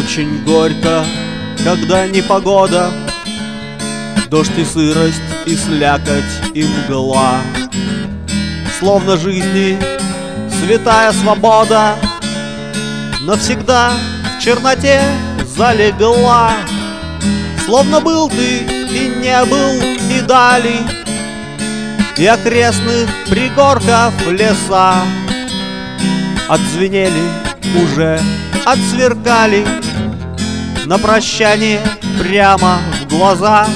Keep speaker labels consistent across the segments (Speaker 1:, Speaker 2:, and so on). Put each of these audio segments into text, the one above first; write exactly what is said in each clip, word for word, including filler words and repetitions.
Speaker 1: Очень горько, когда непогода, дождь и сырость, и слякоть, и мгла. Словно жизни святая свобода навсегда в черноте залегла. Словно был ты и не был, и дали, и окрестных пригорков леса отзвенели, уже отсверкали на прощание прямо в глаза.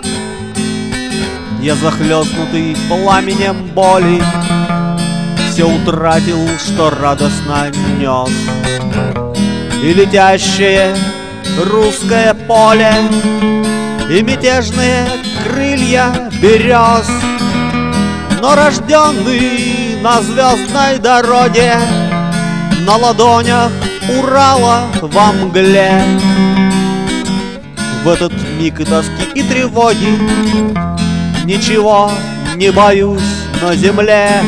Speaker 1: Я, захлестнутый пламенем боли, все утратил, что радостно нес. И летящее русское поле, и мятежные крылья берез. Но рожденный на звездной дороге, на ладонях Урала во мгле, в этот миг и тоски, и тревоги ничего не боюсь на земле.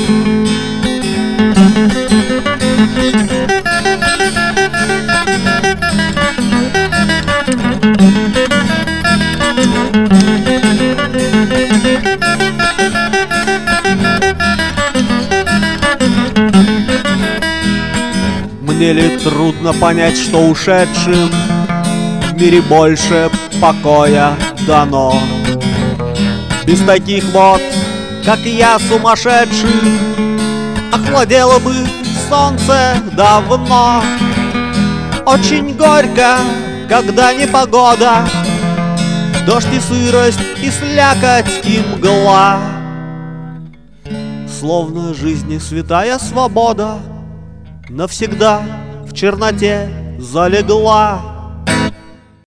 Speaker 1: Мне ли трудно понять, что ушедшим в мире больше покоя дано? Без таких вот, как я, сумасшедших, охладело бы солнце давно. Очень горько, когда непогода, дождь и сырость, и слякоть, и мгла. Словно жизни святая свобода навсегда в черноте залегла.